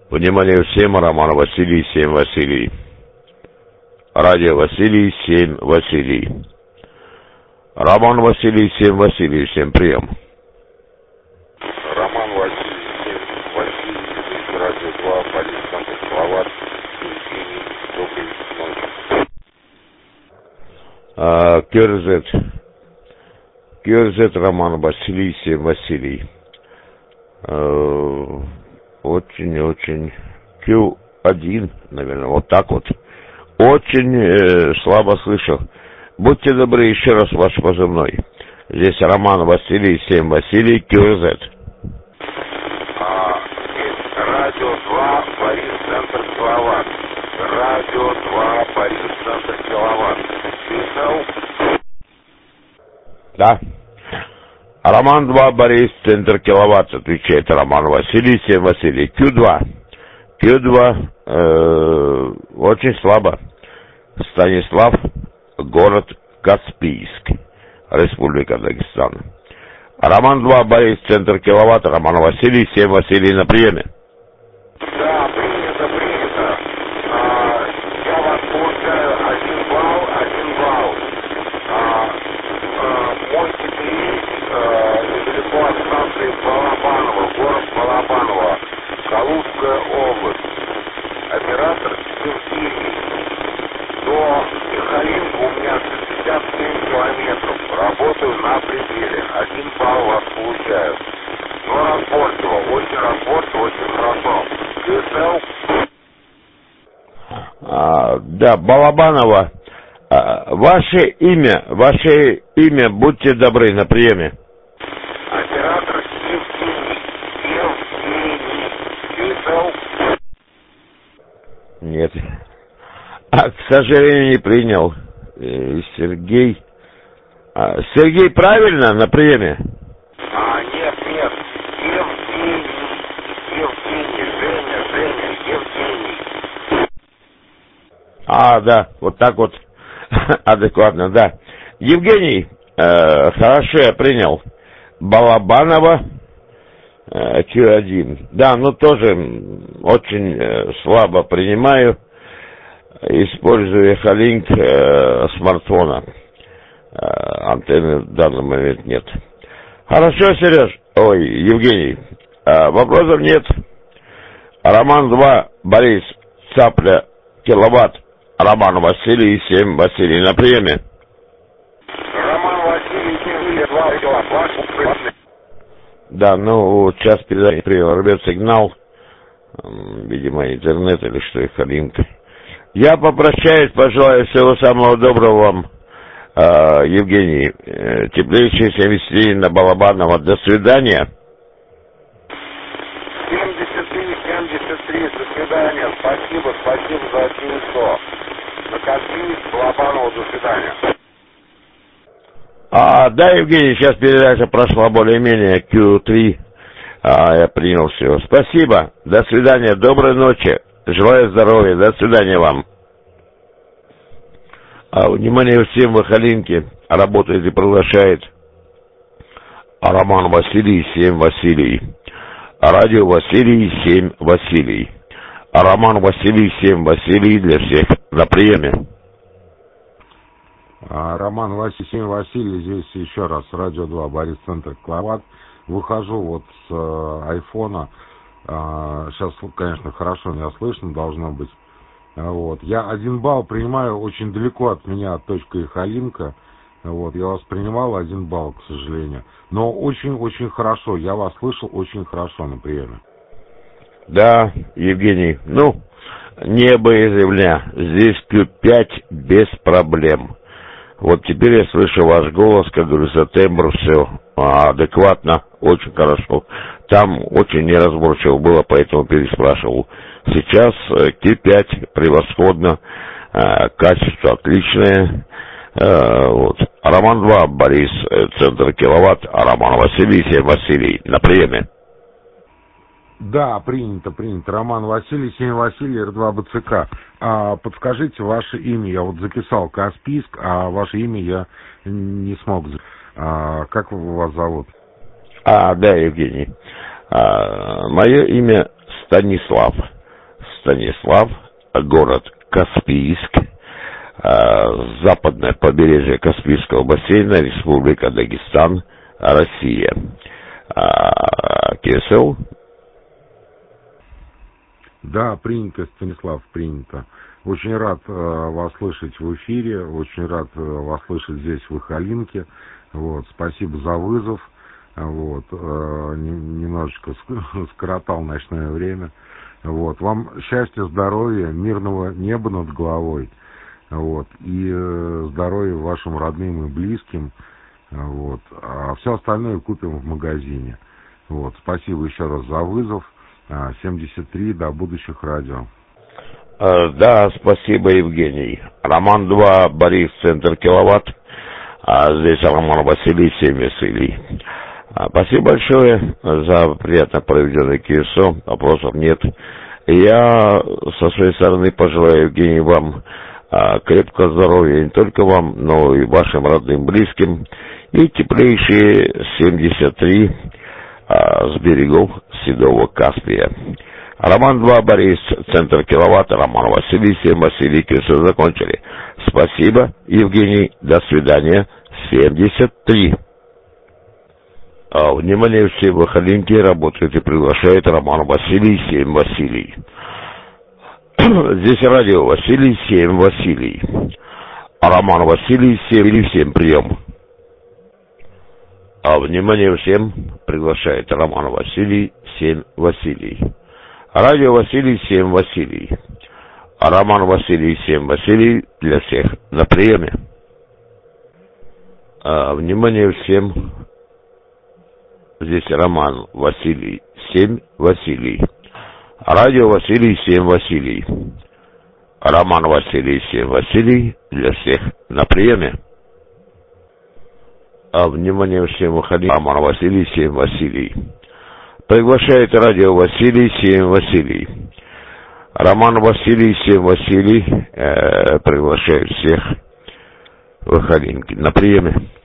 Внимание всем, Роман Василий, 7 Василий. Радио Василий, 7 Василий. Роман Василий, 7 Василий, всем прием. Роман Василий, 7 Василий, здесь радио 2, Борис, Санкт-Петербург, доброй ночи. КРЗ Роман Василий, 7 Василий. Очень Q1, наверное, вот так вот. Очень слабо слышу. Будьте добры, еще раз ваш позывной. Здесь Роман Василий, 7 Василий, КРЗ. Радио 2, Борис, центр киловатт. Радио 2, Борис, центр киловатт. Слышал? Да. Роман 2, Борис, центр киловатт, отвечает Роман Василий, 7 Василий. Q2. Q2 очень слабо. Станислав, город Каспийск, Республика Дагестан. Роман 2, Борис, центр киловатт, Роман Василий, 7 Василий на приеме. Да, принято. Я вас получаю 1 балл. Мой теперь недалеко от станции Балабаново, город Балабаново, Калужская область. Оператор Сергей. До Михалинка у меня 67 километров. Работаю на пределе. 1 балл вас получаю. Но разборчиво, очень хорошо. КСЛ? Да, Балабаново. Ваше имя, будьте добры, на приеме. Оператор Евгений. КСЛ? Нет. К сожалению, не принял. Сергей. Сергей правильно на приеме? Нет. Евгений. Да, вот так вот. Адекватно, да. Евгений, хорошо, я принял. Балабаново, Q1. Да, тоже очень слабо принимаю. Использую эхолинк смартфона. Антенны в данный момент нет. Хорошо, Евгений. Вопросов нет. Роман 2, Борис, цапля, киловатт. Роман Василий, 7 Василий на приеме. Роман Василий, 7 киловатт. Да, сейчас передачи рвет сигнал. Видимо, интернет или что, эхолинк. Я попрощаюсь, пожелаю всего самого доброго вам, Евгений. Теплейшие 73 на Балабаново. До свидания. 73, до свидания. Спасибо за чувство. На Каспийск, Балабаново, до свидания. Да, Евгений, сейчас передача прошла более-менее Q3. Я принял все. Спасибо. До свидания. Доброй ночи. Желаю здоровья. До свидания вам. Внимание всем в эхолинке. Работает и приглашает Роман Василий, 7 Василий. Радио Василий, 7 Василий. Роман Василий, 7 Василий для всех на приеме. Роман Василий, 7 Василий, здесь еще раз, радио 2, Борис, центр киловатт. Выхожу с айфона. Сейчас, конечно, хорошо меня слышно должно быть. Я 1 балл принимаю очень далеко от меня, от точки эхолинка. Я вас принимал 1 балл, к сожалению. Но очень-очень хорошо. Я вас слышал очень хорошо на приеме. Да, Евгений. Небо и земля. Здесь Q5 без проблем. Теперь я слышу ваш голос, как говорится, тембр, все адекватно, очень хорошо. Там очень неразборчиво было, поэтому переспрашивал. Сейчас Q5 превосходно, качество отличное. Роман 2, Борис, центр киловатт, Роман Василий, 7 Василий на приеме. Да, принято. Роман Василий, 7 Василий, Р2 БЦК. Подскажите ваше имя. Я записал Каспийск, а ваше имя я не смог. Как вас зовут? Да, Евгений. Мое имя Станислав. Станислав, город Каспийск, западное побережье Каспийского бассейна, Республика Дагестан, Россия. КСЛ? Да, принято, Станислав, принято. Очень рад вас слышать в эфире, очень рад вас слышать здесь, в Ихалинке. Вот, спасибо за вызов. Вот, немножечко скоротал ночное время. Вот, вам счастья, здоровья, мирного неба над головой. Вот, и здоровья вашим родным и близким. Вот, а все остальное купим в магазине. Вот, спасибо еще раз за вызов. 73, до будущих радио. Да, спасибо, Евгений. Роман 2, Борис, центр Киловатт. Здесь Роман Василий, 7 Василий. Спасибо большое за приятно проведенный КСО. Вопросов нет. Я со своей стороны пожелаю, Евгений, вам крепкого здоровья, не только вам, но и вашим родным, близким. И теплейшие 73 с берегов Седого Каспия. Роман 2, Борис, центр Киловатт, Роман Василий, 7 Василий, КСО закончили. Спасибо, Евгений, до свидания, 73. Внимание, все в Ихалинке работают и приглашает Роман Василий, 7 Василий. Здесь радио Василий, 7 Василий. Роман Василий, 7 прием. Внимание всем, приглашает Роман Василий, 7 Василий. Радио Василий, 7 Василий. Роман Василий, 7 Василий, для всех на приеме. Внимание всем, здесь Роман Василий, 7 Василий. Радио Василий, 7 Василий. Роман Василий, 7 Василий, для всех на приеме. Внимание всем, выходить. Роман Василий, 7 Василий. Приглашает радио Василий, 7 Василий. Роман Василий, 7 Василий, приглашает всех в Ихалинке на приеме.